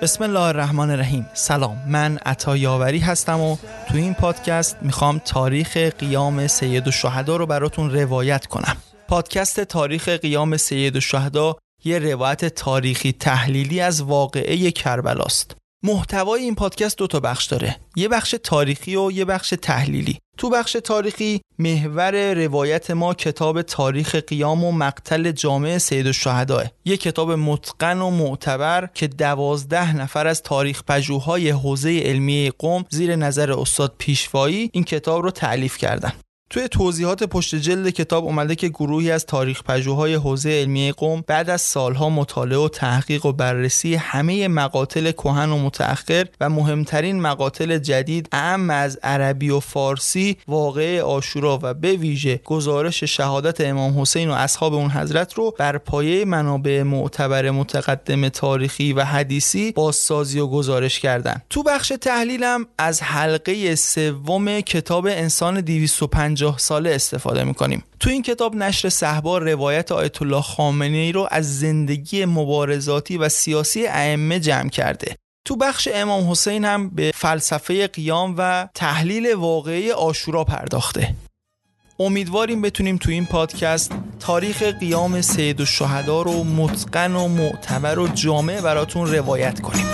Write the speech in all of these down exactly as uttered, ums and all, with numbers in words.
بسم الله الرحمن الرحیم. سلام، من عطا یاوری هستم و تو این پادکست میخوام تاریخ قیام سید الشهدا رو براتون روایت کنم. پادکست تاریخ قیام سید الشهدا یه روایت تاریخی تحلیلی از واقعه کربلاست. محتوای این پادکست دو تا بخش داره، یه بخش تاریخی و یه بخش تحلیلی. تو بخش تاریخی محور روایت ما کتاب تاریخ قیام و مقتل جامع سید الشهدا، یه کتاب متقن و معتبر که دوازده نفر از تاریخ پژوهای حوزه علمیه قم زیر نظر استاد پیشوایی این کتاب رو تألیف کردن. توی توضیحات پشت جلد کتاب اومده که گروهی از تاریخ پژوهای حوزه علمیه قم بعد از سالها مطالعه و تحقیق و بررسی همه مقاتل کهن و متأخر و مهمترین مقاتل جدید اعم از عربی و فارسی، واقعه عاشورا و به ویژه گزارش شهادت امام حسین و اصحاب اون حضرت رو بر پایه منابع معتبر متقدم تاریخی و حدیثی بازسازی و گزارش کردن. تو بخش تحلیلم از حلقه سوم کتاب انسان دویست و پنجاه ساله استفاده میکنیم. تو این کتاب نشر صحبا روایت آیت الله خامنه‌ای رو از زندگی مبارزاتی و سیاسی ائمه جمع کرده. تو بخش امام حسین هم به فلسفه قیام و تحلیل واقعی عاشورا پرداخته. امیدواریم بتونیم تو این پادکست تاریخ قیام سید الشهدا رو متقن و معتبر و جامع براتون روایت کنیم.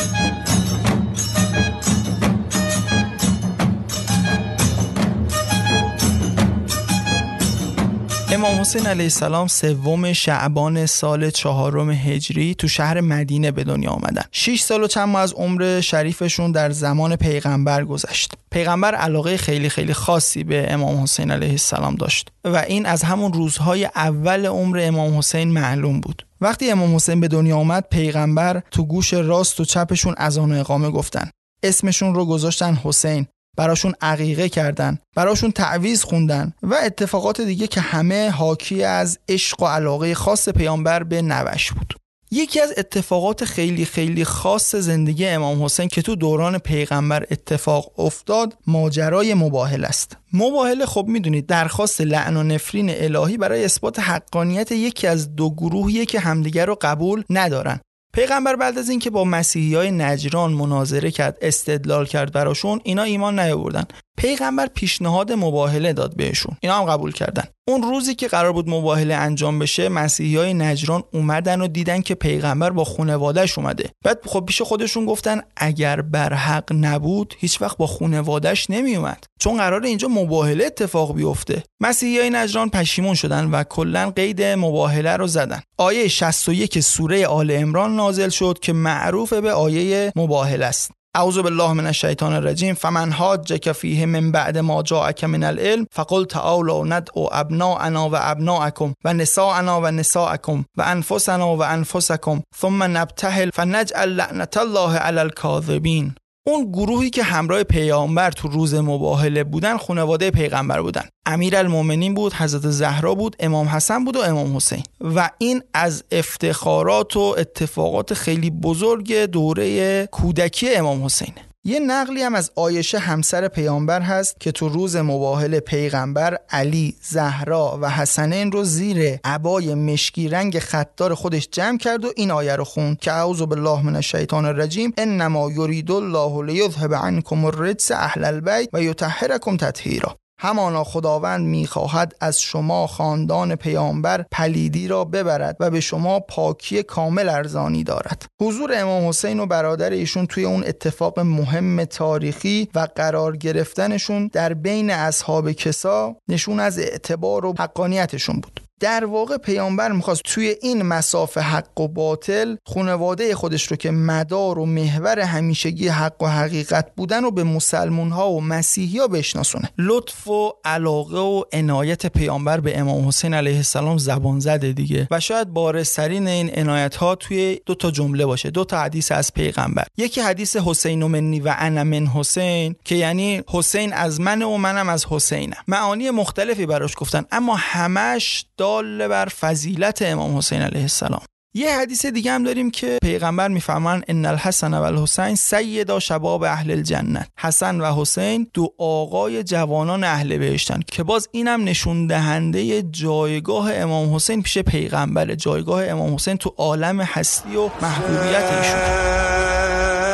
امام حسین علیه السلام سوم شعبان سال چهارم هجری تو شهر مدینه به دنیا آمدن. شش سال و چند ماه از عمر شریفشون در زمان پیغمبر گذشت. پیغمبر علاقه خیلی خیلی خاصی به امام حسین علیه السلام داشت و این از همون روزهای اول عمر امام حسین معلوم بود. وقتی امام حسین به دنیا آمد، پیغمبر تو گوش راست و چپشون اذان و اقامه گفتن. اسمشون رو گذاشتن حسین، براشون عقیقه کردن، براشون تعویض خوندن و اتفاقات دیگه که همه حاکی از عشق و علاقه خاص پیامبر به نوش بود. یکی از اتفاقات خیلی خیلی خاص زندگی امام حسین که تو دوران پیغمبر اتفاق افتاد ماجرای مباهله است. مباهله خب میدونید درخواست لعن و نفرین الهی برای اثبات حقانیت یکی از دو گروهیه که همدیگر رو قبول ندارن. پیغمبر بعد از اینکه با مسیحیای نجران مناظره کرد، استدلال کرد براشون، اینا ایمان نیاوردن. پیغمبر پیشنهاد مباهله داد بهشون، اینا هم قبول کردن. اون روزی که قرار بود مباهله انجام بشه، مسیحیای نجران اومدن و دیدن که پیغمبر با خانواده‌اش اومده. بعد خب پیش خودشون گفتن اگر بر حق نبود هیچ وقت با خانواده‌اش نمی اومد، چون قراره اینجا مباهله اتفاق بیفته. مسیحیای نجران پشیمون شدن و کلاً قید مباهله رو زدن. آیه شصت و یک سوره آل عمران نازل شد که معروف به آیه مباهله است. اعوذ بالله من الشیطان الرجیم. فمن حاجک فیه من بعد ما جاءک من العلم فقل تعالوا ندعو ابناءنا و ابناءکم و نساءنا و نساءکم و انفسنا و انفسکم ثم نبتهل فنجعل لعنت الله علی الکاذبین. اون گروهی که همراه پیامبر تو روز مباهله بودن خانواده پیغمبر بودن. امیرالمومنین بود، حضرت زهرا بود، امام حسن بود و امام حسین. و این از افتخارات و اتفاقات خیلی بزرگ دوره کودکی امام حسین. یه نقلی هم از عایشه همسر پیامبر هست که تو روز مباهله پیغمبر علی، زهرا و حسنین رو زیر عبای مشکی رنگ خطدار خودش جمع کرد و این آیه رو خوند که اعوذ بالله من الشیطان الرجیم انما یرید الله لیذهب عنکم الرجس اهل البیت و یطهرکم تطهیرا. همانا خداوند می‌خواهد از شما خاندان پیامبر پلیدی را ببرد و به شما پاکی کامل ارزانی دارد. حضور امام حسین و برادر ایشون توی اون اتفاق مهم تاریخی و قرار گرفتنشون در بین اصحاب کسا نشون از اعتبار و حقانیتشون بود. در واقع پیامبر میخواست توی این مسافه حق و باطل خانواده خودش رو که مدار و محور همیشگی حق و حقیقت بودن رو به مسلمون ها و مسیحی ها بشناسونه. لطف و علاقه و عنایت پیامبر به امام حسین علیه السلام زبان زده دیگه و شاید بارزترین این عنایت ها توی دو تا جمله باشه، دو تا حدیث از پیغمبر. یکی حدیث حسین منی و انا من حسین که یعنی حسین از من و منم از حسینم. معانی مختلفی براش گفتن اما همش دال بر فضیلت امام حسین علیه السلام. یه حدیث دیگه هم داریم که پیغمبر میفرمان ان الحسن و الحسین سیدا شباب اهل الجنه. حسن و حسین دو آقای جوانان اهل بهشتن که باز اینم نشون دهنده جایگاه امام حسین پیش پیغمبر، جایگاه امام حسین تو عالم هستی و محبوبیت ایشون.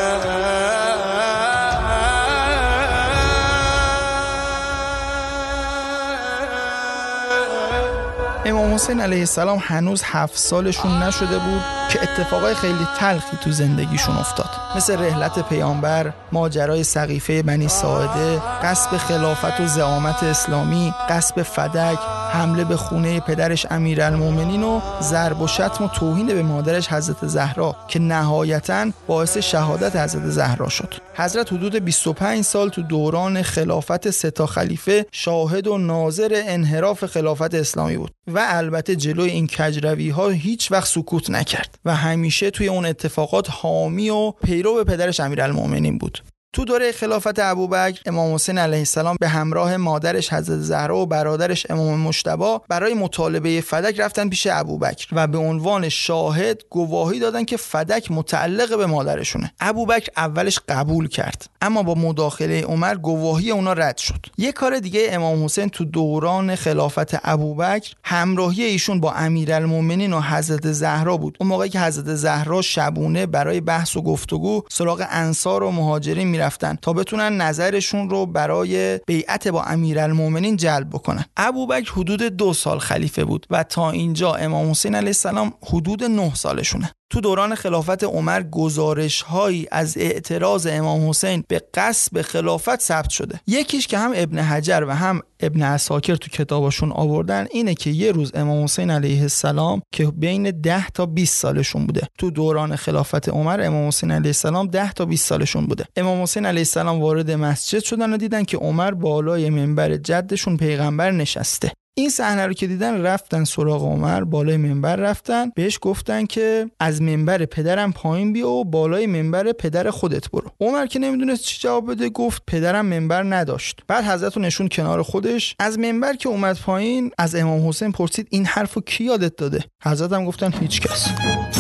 امام حسین علیه السلام هنوز هفت سالشون نشده بود که اتفاقای خیلی تلخی تو زندگیشون افتاد، مثل رحلت پیامبر، ماجرای سقیفه بنی ساعده، غصب خلافت و زعامت اسلامی، غصب فدک، حمله به خونه پدرش امیرالمومنین و ضرب و شتم و توهین به مادرش حضرت زهرا که نهایتاً باعث شهادت حضرت زهرا شد. حضرت حدود بیست و پنج سال تو دوران خلافت سه تا خلیفه شاهد و ناظر انحراف خلافت اسلامی بود و البته جلوی این کجروی‌ها هیچ وقت سکوت نکرد و همیشه توی اون اتفاقات حامی و پیرو پدرش امیرالمومنین بود. تو دوره خلافت ابوبکر امام حسین علیه السلام به همراه مادرش حضرت زهرا و برادرش امام مجتبی برای مطالبه فدک رفتن پیش ابوبکر و به عنوان شاهد گواهی دادن که فدک متعلق به مادرشونه. ابوبکر اولش قبول کرد، اما با مداخله عمر گواهی اونا رد شد. یه کار دیگه امام حسین تو دوران خلافت ابوبکر همراهی ایشون با امیرالمومنین و حضرت زهرا بود. اون موقعی که حضرت زهرا شبونه برای بحث و گفتگو سراغ انصار و مهاجرین رفتن تا بتونن نظرشون رو برای بیعت با امیرالمومنین جلب بکنن. ابوبکر حدود دو سال خلیفه بود و تا اینجا امام حسین علیه السلام حدود نه سالشونه. تو دوران خلافت عمر گزارش‌هایی از اعتراض امام حسین به غصب خلافت ثبت شده. یکیش که هم ابن حجر و هم ابن عساکر تو کتابشون آوردن اینه که یه روز امام حسین علیه السلام که بین ده تا بیست سالشون بوده، تو دوران خلافت عمر امام حسین علیه السلام ده تا بیست سالشون بوده، امام حسین علیه السلام وارد مسجد شدن و دیدن که عمر بالای منبر جدشون پیغمبر نشسته. این صحنه رو که دیدن رفتن سراغ عمر، بالای منبر رفتن بهش گفتن که از منبر پدرم پایین بیا و بالای منبر پدر خودت برو. عمر که نمیدونست چی جواب بده گفت پدرم منبر نداشت. بعد حضرت رو نشون کنار خودش، از منبر که اومد پایین از امام حسین پرسید این حرفو کی یادت داده؟ حضرت هم گفتن هیچ کس.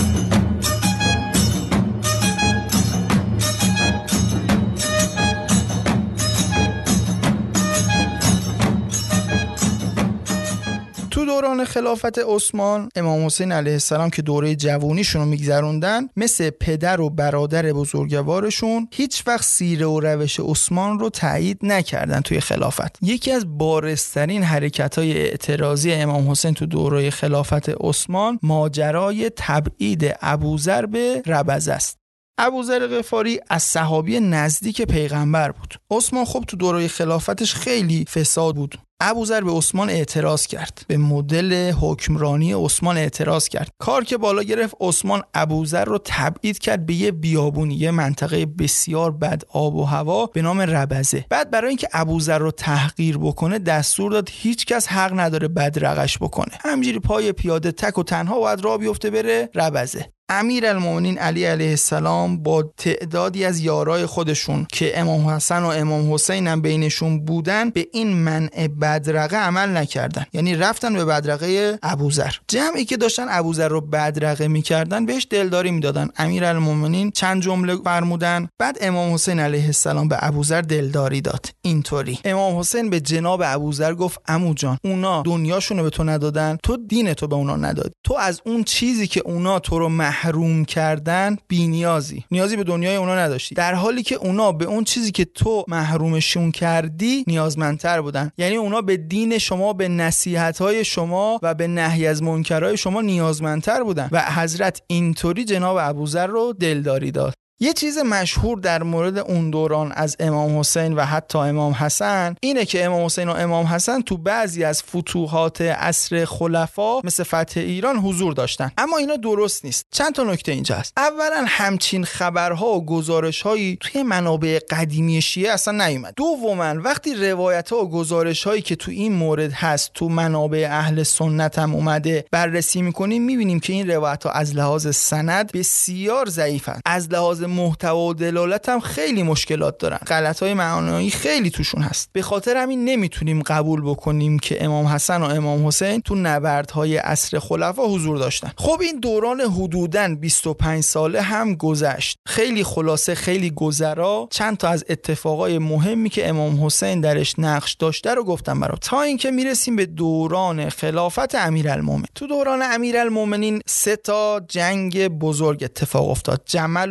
تو دوران خلافت عثمان امام حسین علیه السلام که دوره جوونیشون رو میگذروندن، مثل پدر و برادر بزرگوارشون هیچ وقت سیره و روش عثمان رو تایید نکردن توی خلافت. یکی از بارزترین حرکت‌های اعتراضی امام حسین تو دوره خلافت عثمان ماجرای تبعید ابوذر به ربض است. ابوذر غفاری از صحابی نزدیک پیغمبر بود. عثمان خب تو دوره خلافتش خیلی فساد بود. ابوذر به عثمان اعتراض کرد، به مدل حکمرانی عثمان اعتراض کرد. کار که بالا گرفت، عثمان ابوذر رو تبعید کرد به یه بیابونی، یه منطقه بسیار بد آب و هوا به نام ربضه. بعد برای اینکه ابوذر رو تحقیر بکنه دستور داد هیچ کس حق نداره بدرقش بکنه، همینجوری پای پیاده تک و تنها باید راه بیفته بره ربضه. امیرالمومنین علی علیه السلام با تعدادی از یارای خودشون که امام حسن و امام حسین هم بینشون بودن به این منع بدرقه عمل نکردن، یعنی رفتن به بدرقه ابوذر. جمعی که داشتن ابوذر رو بدرقه میکردن بهش دلداری میدادن. امیرالمومنین چند جمله فرمودن، بعد امام حسین علیه السلام به ابوذر دلداری داد. اینطوری امام حسین به جناب ابوذر گفت عمو جان، اونا دنیاشونو به تو ندادن، تو دین تو به اونا ندادی، تو از اون چیزی که اونا تو رو محروم کردن بی‌نیازی، نیازی به دنیای اونا نداشتی، در حالی که اونا به اون چیزی که تو محرومشون کردی نیازمندتر بودن. یعنی اونا به دین شما، به نصیحت‌های شما و به نهی از منکرهای شما نیازمندتر بودن و حضرت اینطوری جناب ابوذر رو دلداری داد. یه چیز مشهور در مورد اون دوران از امام حسین و حتی امام حسن اینه که امام حسین و امام حسن تو بعضی از فتوحات عصر خلفا مثل فتح ایران حضور داشتن، اما اینا درست نیست. چند تا نکته اینجا هست. اولا همچین خبرها و گزارش‌هایی توی منابع قدیمی شیعه اصلا نیومد. دوما وقتی روایت‌ها و گزارش‌هایی که تو این مورد هست تو منابع اهل سنت هم اومده بررسی می‌کنیم، می‌بینیم که این روایت‌ها از لحاظ سند بسیار ضعیفن، از لحاظ محتوا و دلالت هم خیلی مشکلات دارن، غلط‌های معنایی خیلی توشون هست. به خاطر همین نمیتونیم قبول بکنیم که امام حسن و امام حسین تو نبردهای عصر خلفا حضور داشتن. خب این دوران حدوداً بیست و پنج ساله هم گذشت. خیلی خلاصه، خیلی گذرا چند تا از اتفاقای مهمی که امام حسین درش نقش داشته رو گفتم برات، تا اینکه میرسیم به دوران خلافت امیرالمومنین. تو دوران امیرالمومنین سه تا جنگ بزرگ اتفاق افتاد. جمل و صفین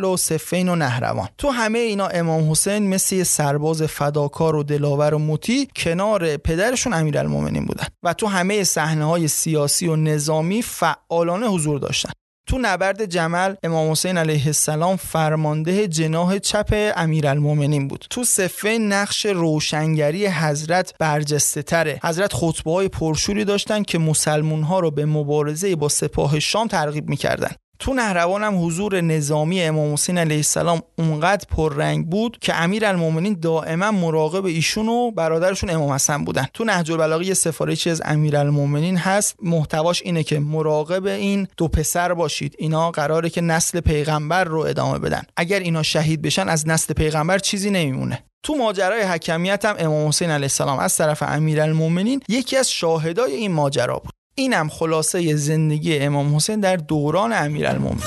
صفین و نهروان. تو همه اینا امام حسین مثل یه سرباز فداکار و دلاور و مطیع کنار پدرشون امیرالمومنین بودن و تو همه صحنه‌های سیاسی و نظامی فعالانه حضور داشتن. تو نبرد جمل امام حسین علیه السلام فرمانده جناح چپ امیرالمومنین بود. تو صفین نقش روشنگری حضرت برجسته تره. حضرت خطبه‌های پرشوری داشتن که مسلمان‌ها رو به مبارزه با سپاه شام ترغیب می‌کردن. تو نهروان هم حضور نظامی امام حسین علیه السلام اونقدر پررنگ بود که امیرالمومنین دائما مراقب ایشون و برادرشون امام حسن بودن. تو نهج البلاغه یه سفارشی از امیرالمومنین هست، محتواش اینه که مراقب این دو پسر باشید، اینا قراره که نسل پیغمبر رو ادامه بدن، اگر اینا شهید بشن از نسل پیغمبر چیزی نمیمونه. تو ماجرای حکمیت هم امام حسین علیه السلام از طرف امیرالمومنین یکی از شاهدای این ماجرا بود. اینم خلاصه زندگی امام حسین در دوران امیرالمومنین.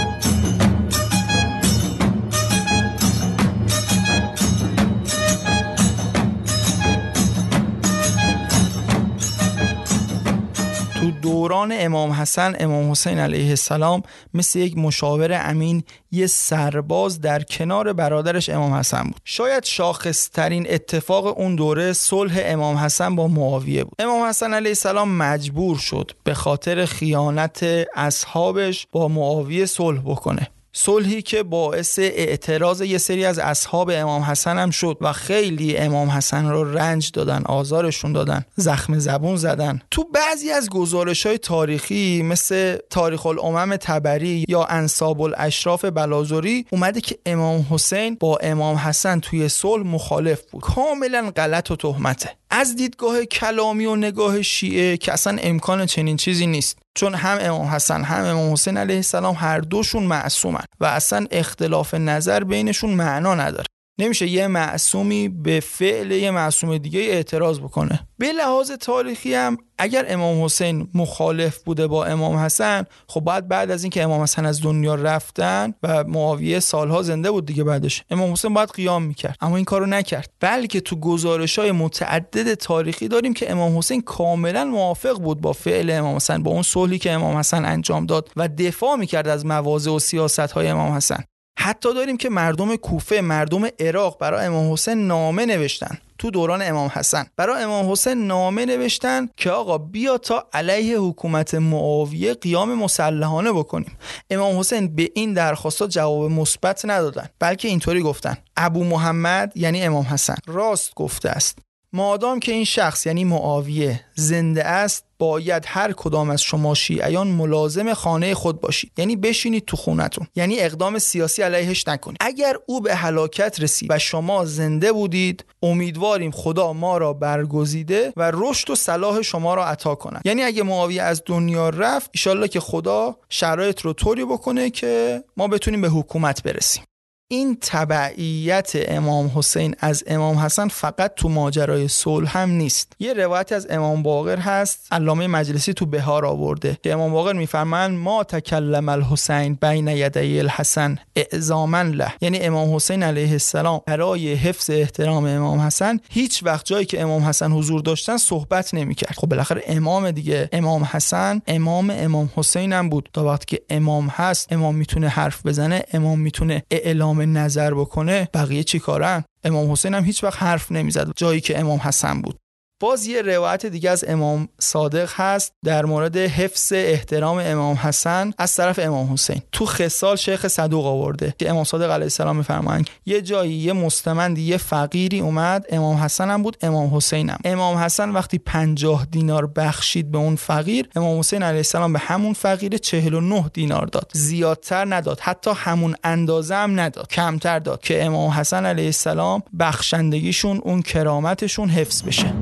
تو دوران امام حسن امام حسین علیه السلام مثل یک مشاور امین، یه سرباز در کنار برادرش امام حسن بود. شاید شاخصترین اتفاق اون دوره صلح امام حسن با معاویه بود. امام حسن علیه السلام مجبور شد به خاطر خیانت اصحابش با معاویه صلح بکنه، صلحی که باعث اعتراض یه سری از اصحاب امام حسن هم شد و خیلی امام حسن رو رنج دادن، آزارشون دادن، زخم زبون زدن. تو بعضی از گزارش‌های تاریخی مثل تاریخ الامم طبری یا انساب الاشراف بلاذری اومده که امام حسین با امام حسن توی صلح مخالف بود. کاملا غلط و تهمته. از دیدگاه کلامی و نگاه شیعه که اصلا امکان چنین چیزی نیست، چون هم امام حسن هم امام حسین علیه السلام هر دوشون معصومن و اصلا اختلاف نظر بینشون معنا نداره. نمیشه یه معصومی به فعل یه معصوم دیگه اعتراض بکنه. به لحاظ تاریخی هم اگر امام حسین مخالف بوده با امام حسن، خب بعد بعد از اینکه امام حسن از دنیا رفتن و معاویه سالها زنده بود دیگه، بعدش امام حسین باید قیام میکرد، اما این کارو نکرد. بلکه تو گزارش‌های متعدد تاریخی داریم که امام حسین کاملا موافق بود با فعل امام حسن، با اون صلحی که امام حسن انجام داد و دفاع میکرد از مواضع و سیاست‌های امام حسن. حتی داریم که مردم کوفه، مردم عراق برای امام حسین نامه نوشتن. تو دوران امام حسن برای امام حسین نامه نوشتن که آقا بیا تا علیه حکومت معاویه قیام مسلحانه بکنیم. امام حسین به این درخواست جواب مثبت ندادن، بلکه اینطوری گفتن: ابو محمد یعنی امام حسن راست گفته است. مادام که این شخص یعنی معاویه زنده است، باید هر کدام از شما شیعیان ملازم خانه خود باشید، یعنی بشینید تو خونتون، یعنی اقدام سیاسی علیهش نکنید. اگر او به هلاکت رسید و شما زنده بودید، امیدواریم خدا ما را برگزیده و رشد و صلاح شما را عطا کند. یعنی اگه معاویه از دنیا رفت، ان شاءالله که خدا شرایط رو طوری بکنه که ما بتونیم به حکومت برسیم. این تبعیت امام حسین از امام حسن فقط تو ماجرای صلح هم نیست. یه روایت از امام باقر هست، علامه مجلسی تو بهار آورده که امام باقر میفرمایند: ما تکلم الحسین بین یدی الحسن اعظاما له، یعنی امام حسین علیه السلام برای حفظ احترام امام حسن هیچ وقت جایی که امام حسن حضور داشتن صحبت نمیکرد. خب بالاخره امام دیگه، امام حسن امام امام حسین هم بود. تا وقتی که امام هست، امام میتونه حرف بزنه، امام میتونه اعلام نظر بکنه، بقیه چی کارن؟ امام حسین هم هیچ وقت حرف نمیزد جایی که امام حسن بود. باز یه روایت دیگه از امام صادق هست در مورد حفظ احترام امام حسن از طرف امام حسین. تو خصال شیخ صدوق آورده که امام صادق علیه السلام میفرمایند یه جایی یه مستمندی، یه فقیری اومد، امام حسن هم بود، امام حسین هم. امام حسن وقتی پنجاه دینار بخشید به اون فقیر، امام حسین علیه السلام به همون فقیر چهل و نه دینار داد، زیادتر نداد، حتی همون اندازه هم نداد، کمتر داد که امام حسن علیه السلام بخشندگیشون، اون کرامتشون حفظ بشه.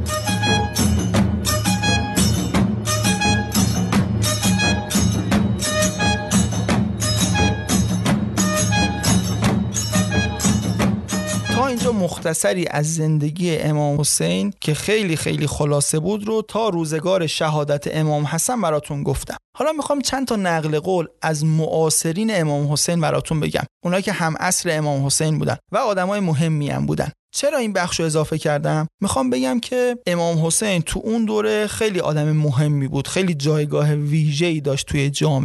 اینجا مختصری از زندگی امام حسین که خیلی خیلی خلاصه بود رو تا روزگار شهادت امام حسن براتون گفتم. حالا میخوام چند تا نقل قول از معاصرین امام حسین براتون بگم، اونا که هم عصر امام حسین بودن و آدمای مهمی هم بودن. چرا این بخش رو اضافه کردم؟ میخوام بگم که امام حسین تو اون دوره خیلی آدم مهمی بود، خیلی جایگاه ویژه‌ای داشت توی جامعه.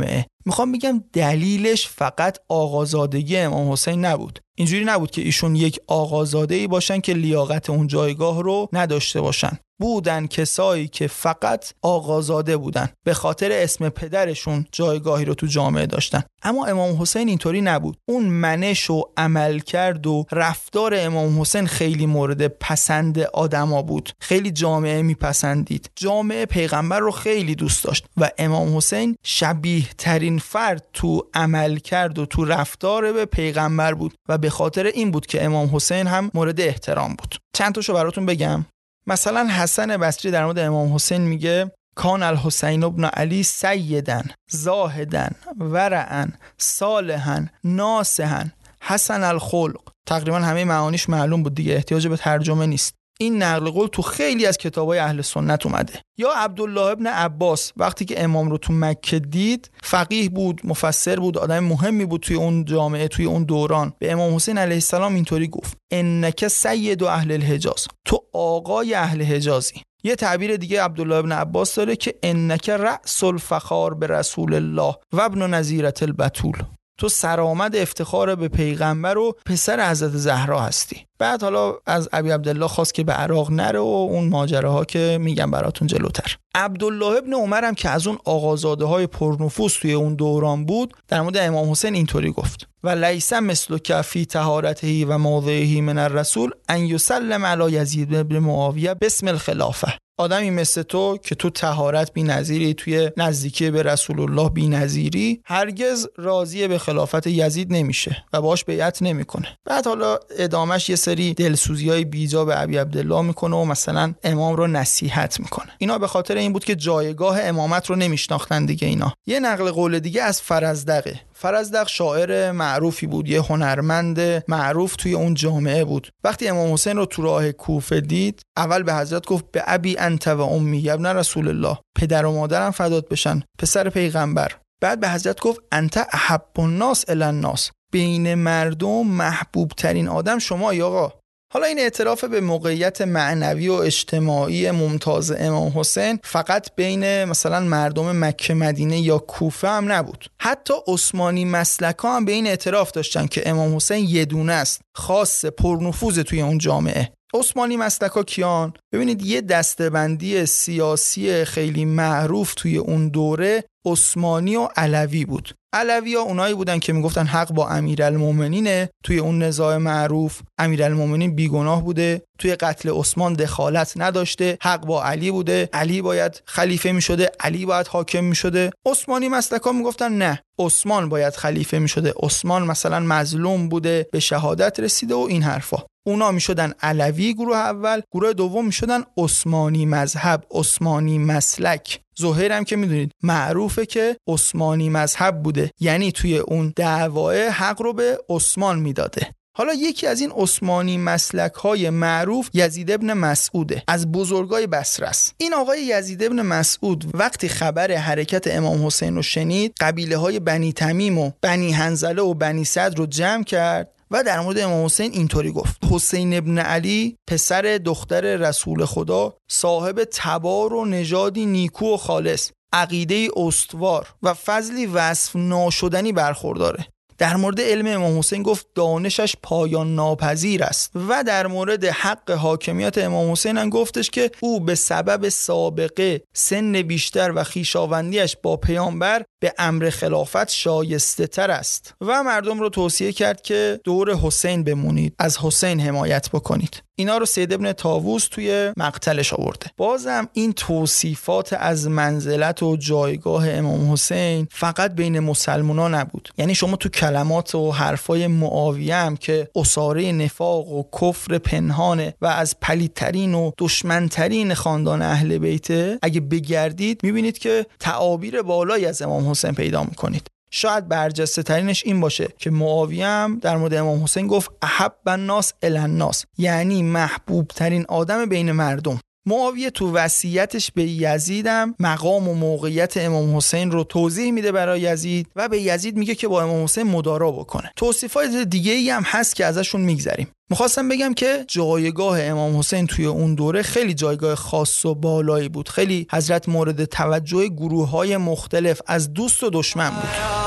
میخوام بگم دلیلش فقط آقازادگی امام حسین نبود. اینجوری نبود که ایشون یک آقازاده‌ای باشن که لیاقت اون جایگاه رو نداشته باشن. بودن کسایی که فقط آقازاده بودن، به خاطر اسم پدرشون جایگاهی رو تو جامعه داشتن. اما امام حسین اینطوری نبود. اون منش و عمل کرد و رفتار امام حسین خیلی مورد پسند آدما بود. خیلی جامعه میپسندید. جامعه پیغمبر رو خیلی دوست داشت و امام حسین شبیه ترین فرد تو عمل کرد و تو رفتار به پیغمبر بود و به خاطر این بود که امام حسین هم مورد احترام بود. چند تاشو براتون بگم. مثلا حسن بصری در مورد امام حسین میگه کان الحسین ابن علی سیدن زاهدن ورعن صالحن ناصحن حسن الخلق. تقریبا همه معانیش معلوم بود دیگه، احتیاج به ترجمه نیست. این نقل قول تو خیلی از کتابای اهل سنت اومده. یا عبدالله ابن عباس وقتی که امام رو تو مکه دید، فقیه بود، مفسر بود، آدم مهمی بود توی اون جامعه، توی اون دوران، به امام حسین علیه السلام اینطوری گفت انک سید اهل الحجاز، تو آقای اهل حجازی. یه تعبیر دیگه عبدالله ابن عباس داره که انک رأس الفخار به رسول الله و ابن نظیرة البتول، تو سرآمد افتخار به پیغمبر و پسر حضرت زهرا هستی. بعد حالا از ابی عبدالله خواست که به عراق نره و اون ماجراها که میگم براتون جلوتر. عبدالله ابن عمر هم که از اون آقازاده های پرنفوذ توی اون دوران بود، در مورد امام حسین اینطوری گفت و لیس مثل کفی طهارته و موضعه من الرسول ان یسلم علی یزید بن معاویه بسم الخلافه. آدمی مثل تو که تو طهارت بی‌نظیری، توی نزدیکی به رسول الله بی‌نظیری، هرگز راضی به خلافت یزید نمیشه و باهاش بیعت نمیکنه. بعد حالا ادامش یه سری دلسوزیای بیجا به ابی عبدالله میکنه و مثلا امام رو نصیحت میکنه. اینا به خاطر این بود که جایگاه امامت رو نمیشناختن دیگه اینا. یه نقل قول دیگه از فرزدقه. فرزدق شاعر معروفی بود، یه هنرمند معروف توی اون جامعه بود. وقتی امام حسین رو تو راه کوفه دید، اول به حضرت گفت به ابی انت و امی ابن رسول الله، پدر و مادرم فدات بشن، پسر پیغمبر. بعد به حضرت گفت انت احب الناس الی الناس، بین مردم محبوب ترین آدم شمایی آقا. حالا این اعتراف به موقعیت معنوی و اجتماعی ممتاز امام حسین فقط بین مثلا مردم مکه مدینه یا کوفه هم نبود. حتی عثمانی مسلکا هم به این اعتراف داشتن که امام حسین یه دونه است، خاص پرنفوذ توی اون جامعه. عثمانی مسلکا کیان؟ ببینید یه دسته‌بندی سیاسی خیلی معروف توی اون دوره عثمانی و علوی بود. علوی ها اونایی بودن که میگفتن حق با امیرالمومنینه. توی اون نزاع معروف امیرالمومنین بیگناه بوده، توی قتل عثمان دخالت نداشته، حق با علی بوده، علی باید خلیفه میشده، علی باید حاکم میشده. عثمانی مسلکا میگفتن نه، عثمان باید خلیفه میشده، عثمان مثلا مظلوم بوده، به شهادت رسیده و این حرفا. اونا میشدن علوی گروه اول، گروه دوم میشدن عثمانی مذهب، عثمانی مسلک. زهیر هم که میدونید معروفه که عثمانی مذهب بوده، یعنی توی اون دعوای حق رو به عثمان میداده. حالا یکی از این عثمانی مسلک های معروف یزید ابن مسعوده، از بزرگای بصره است. این آقای یزید ابن مسعود وقتی خبر حرکت امام حسین رو شنید، قبیله های بنی تمیم و بنی حنظله و بنی سعد رو جمع کرد و در مورد امام حسین اینطوری گفت حسین ابن علی پسر دختر رسول خدا، صاحب تبار و نژادی نیکو و خالص، عقیده استوار و فضلی وصف ناشدنی برخورداره. در مورد علم امام حسین گفت دانشش پایان ناپذیر است و در مورد حق حاکمیت امام حسین هم گفتش که او به سبب سابقه سن بیشتر و خویشاوندیش با پیامبر به امر خلافت شایسته تر است و مردم رو توصیه کرد که دور حسین بمونید، از حسین حمایت بکنید. اینا رو سید ابن طاووس توی مقتلش آورده. بازم این توصیفات از منزلت و جایگاه امام حسین فقط بین مسلمونا نبود. یعنی شما تو کلمات و حرفای معاویه هم که اساره نفاق و کفر پنهانه و از پلیدترین و دشمنترین خاندان اهل بیته اگه بگردید میبینید که تعابیر بالایی از امام حسین پیدا میکنید. شاید برجسته ترینش این باشه که معاویه هم در مورد امام حسین گفت احب الناس الی الناس، یعنی محبوب ترین آدم بین مردم. معاویه تو وصیتش به یزید هم مقام و موقعیت امام حسین رو توضیح میده برای یزید و به یزید میگه که با امام حسین مدارا بکنه. توصیفات دیگه ای هم هست که ازشون میگذریم. میخواستم بگم که جایگاه امام حسین توی اون دوره خیلی جایگاه خاص و بالایی بود. خیلی حضرت مورد توجه گروه‌های مختلف از دوست و دشمن بود.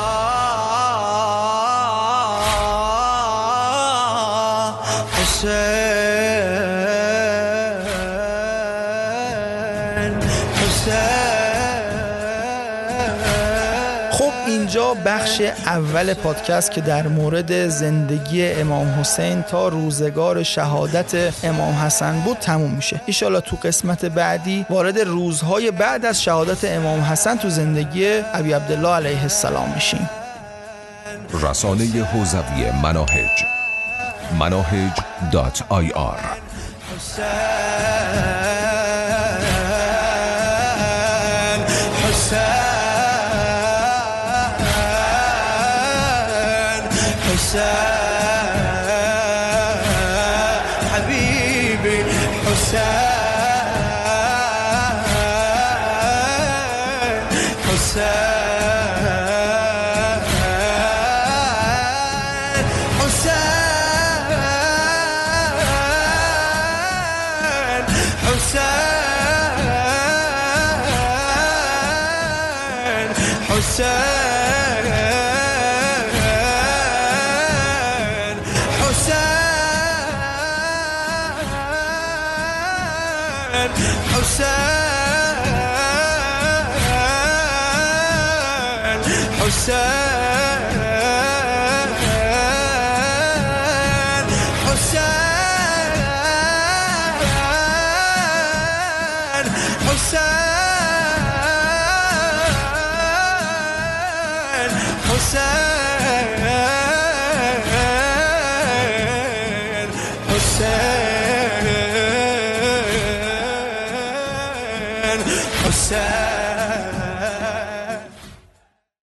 خب اینجا بخش اول پادکست که در مورد زندگی امام حسین تا روزگار شهادت امام حسن بود تموم میشه. انشالله تو قسمت بعدی وارد روزهای بعد از شهادت امام حسن تو زندگی ابی عبدالله علیه السلام میشیم. رسانه حوزوی مناهج مناهج دات آی آر حبيبي حسين حسين حسين حسين حسين حسين